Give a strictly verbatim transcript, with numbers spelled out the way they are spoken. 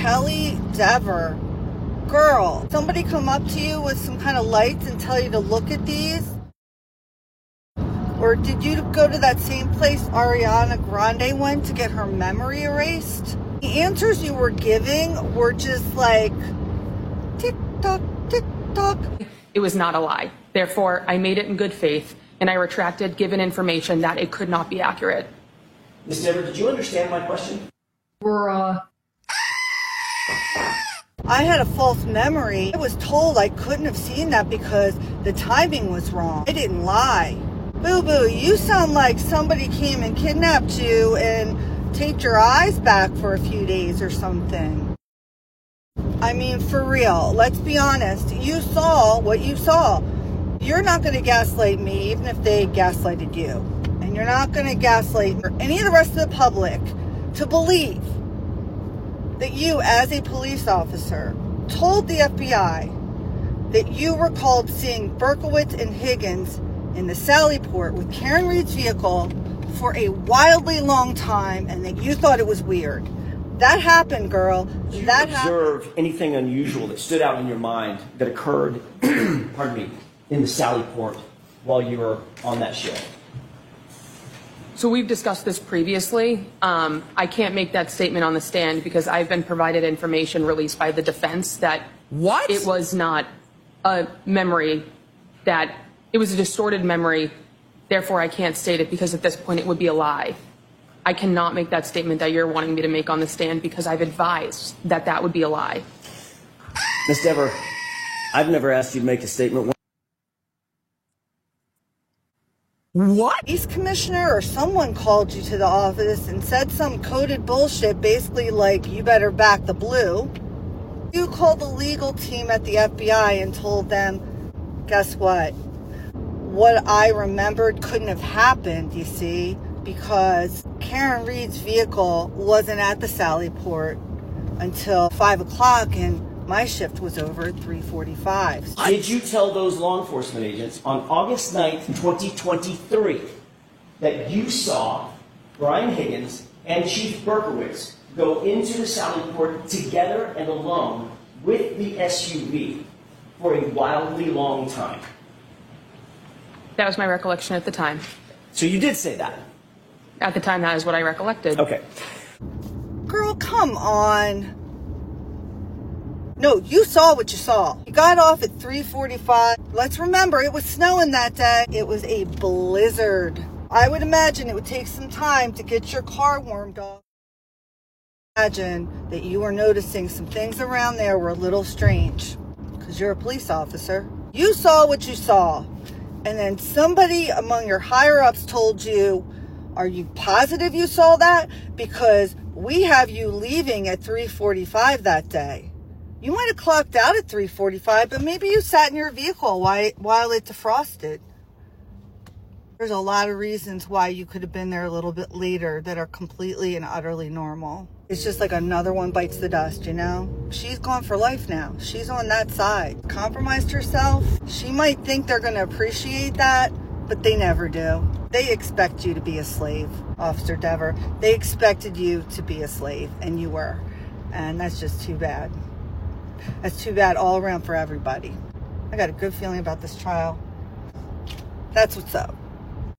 Kelly Dever. Girl, somebody come up to you with some kind of lights and tell you to look at these? Or did you go to that same place Ariana Grande went to get her memory erased? The answers you were giving were just like tick-tock, tick-tock. It was not a lie. Therefore, I made it in good faith, and I retracted given information that it could not be accurate. Miz Dever, did you understand my question? We're, uh... I had a false memory. I was told I couldn't have seen that because the timing was wrong. I didn't lie. Boo-boo, you sound like somebody came and kidnapped you and taped your eyes back for a few days or something. I mean, for real, let's be honest. You saw what you saw. You're not going to gaslight me, even if they gaslighted you. And you're not going to gaslight any of the rest of the public to believe that you, as a police officer, told the F B I that you recalled seeing Berkowitz and Higgins in the Sallyport with Karen Reed's vehicle for a wildly long time and that you thought it was weird. That happened, girl. Did you that observe happened. anything unusual that stood out in your mind that occurred, pardon me, in the Sallyport while you were on that shift? So we've discussed this previously. Um, I can't make that statement on the stand because I've been provided information released by the defense that What? it was not a memory, that it was a distorted memory. Therefore, I can't state it because at this point it would be a lie. I cannot make that statement that you're wanting me to make on the stand because I've advised that that would be a lie. Miz Dever, I've never asked you to make a statement. What? Police commissioner or someone called you to the office and said some coded bullshit, basically like, you better back the blue. You called the legal team at the F B I and told them, guess what? What I remembered couldn't have happened, you see, because Karen Reed's vehicle wasn't at the Sallyport until five o'clock and my shift was over at three forty-five. Did you tell those law enforcement agents on August ninth, twenty twenty-three, that you saw Brian Higgins and Chief Berkowitz go into the Sallyport together and alone with the S U V for a wildly long time? That was my recollection at the time. So you did say that? At the time, that is what I recollected. Okay. Girl, come on. No, you saw what you saw. You got off at three forty-five. Let's remember, it was snowing that day. It was a blizzard. I would imagine it would take some time to get your car warmed up. Imagine that you were noticing some things around there were a little strange because you're a police officer. You saw what you saw. And then somebody among your higher-ups told you, are you positive you saw that? Because we have you leaving at three forty-five that day. You might have clocked out at three forty-five, but maybe you sat in your vehicle while, while it defrosted. There's a lot of reasons why you could have been there a little bit later that are completely and utterly normal. It's just like another one bites the dust, you know? She's gone for life now. She's on that side. Compromised herself. She might think they're going to appreciate that, but they never do. They expect you to be a slave, Officer Dever. They expected you to be a slave, and you were. And that's just too bad. That's too bad all around for everybody. I got a good feeling about this trial. That's what's up.